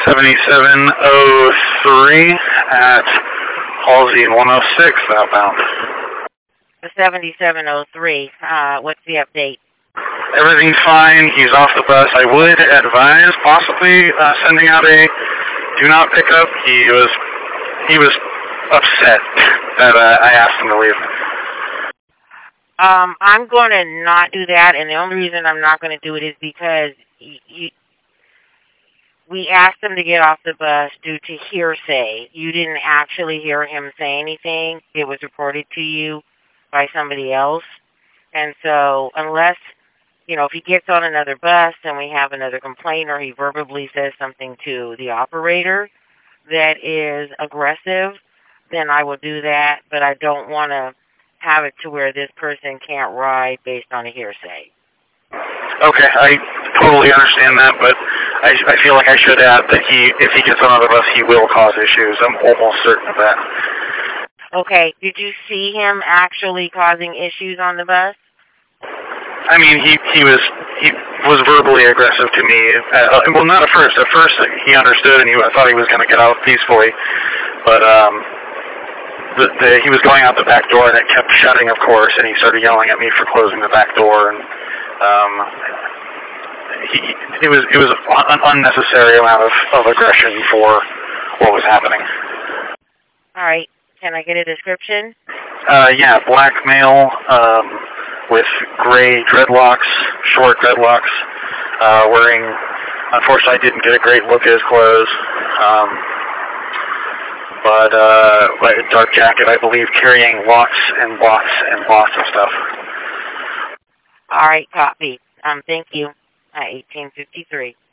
7703 at Halsey 106 outbound. The 7703, what's the update? Everything's fine. He's off the bus. I would advise possibly sending out a do not pick up. He was upset that I asked him to leave. I'm going to not do that, and the only reason I'm not going to do it is because we asked him to get off the bus due to hearsay. You didn't actually hear him say anything. It was reported to you by somebody else. And so unless, if he gets on another bus and we have another complaint or he verbally says something to the operator that is aggressive, then I will do that. But I don't want to have it to where this person can't ride based on a hearsay. Okay, I totally understand that, but I feel like I should add that if he gets on another bus, he will cause issues. I'm almost certain of that. Okay, did you see him actually causing issues on the bus? I mean, he was verbally aggressive to me. Well, not at first. At first, he understood, and I thought he was going to get out peacefully. But he was going out the back door, and it kept shutting, of course. And he started yelling at me for closing the back door. And it was an unnecessary amount of aggression for what was happening. All right. Can I get a description? Yeah, black male with gray dreadlocks, short dreadlocks, wearing, unfortunately I didn't get a great look at his clothes, but a dark jacket, I believe, carrying lots and lots and lots of stuff. All right, copy. Thank you. 1853.